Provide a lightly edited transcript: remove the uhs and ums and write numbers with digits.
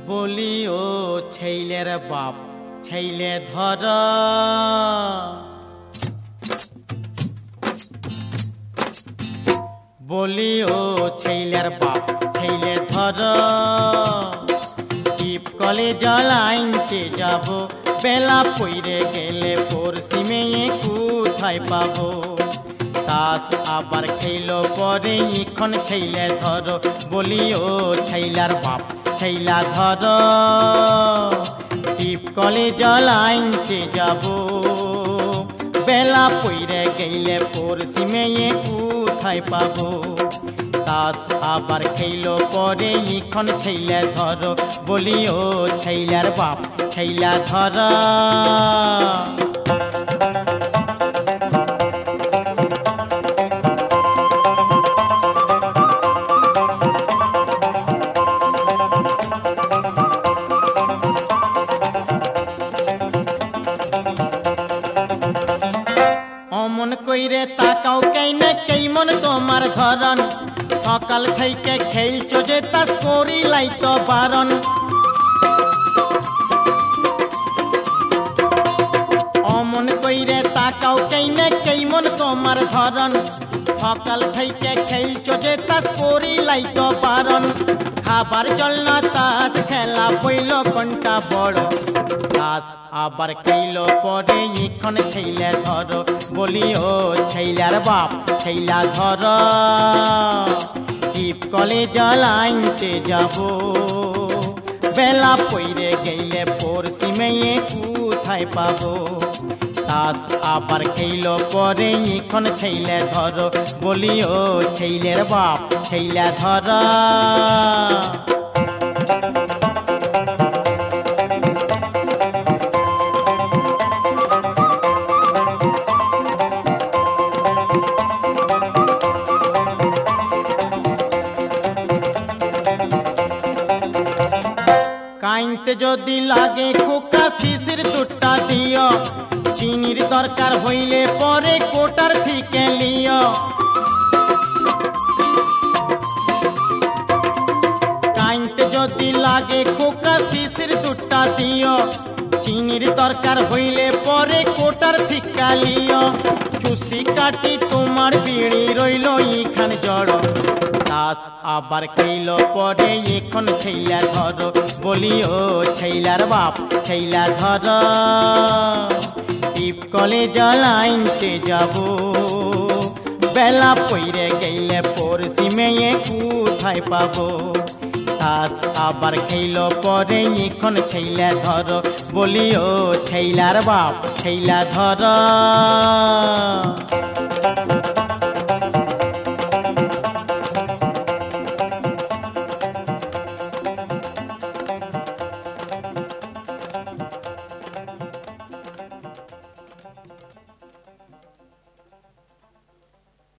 বলি ও ছেলের বাপ ছেলে ধর বলি ও ছেলের বাপ ছেলে ধর টিপ কলেজ লাইনতে যাব বেলা পইরে গেলে পড়শি মেয়ে কোথায় পাবো তাস আবার খেলো পরে এখন ছেলে ধর বলি ও ছেলার বাপ ছেলা ধর টিপ কলেজ লাইনতে যাব বেলা পইরে গেলে পড়শি মেয়ে কোথায় পাবো তাস আবার খেলো পরে এখন ছেলে ধর বলি ও ছেলার বাপ ছেলা ধর অমন কইরে তাকাও কেইনে কেমন তোমার ধরন সকাল থেকে খেলছো যে তাস করি লাইতো বারণ অমন কইরে তাকাও কেইনে কেমন তোমার ধরন সকাল থেকে খেলছো যে তাস করি লাইতো বারণ খাবার জল না তাস খেলা বইল কোনটা বড় তাস আবার খেলো পরে এখন ছেলে ধর বলি ও ছেলার বাপ ছেলা ধর টিপ কলেজ লাইনতে যাব বেলা পইরে গেলে পড়শি মেয়ে কোথায় পাবো তাস আবার খেলো পরে এখন ছেলে ধর বলি ও ছেলের বাপ ছেলা ধর কাইনতে যদি লাগে খোকা শিশির দুটা দিও চিনির দরকার হইলে পরে কোটার থেকে লিও কাইনতে যদি লাগে খোকা শিশির দুটা দিও চিনির দরকার হইলে পরে কোটার থেকে লিও চুষি কাটি তোমার বিড়ি রইল ইখান জড় তাস আবার খেলো পরে এখন ছেলা ধর বলি ও ছেলার বাপ ছেলা ধর টিপ কলেজ লাইনতে যাব বেলা পইরে গেলে পড়শি মেয়ে কোথায় পাবো তাস আবার খেলো পরে এখন ছেলা ধর বলি ও ছেলার বাপ ছেলা ধর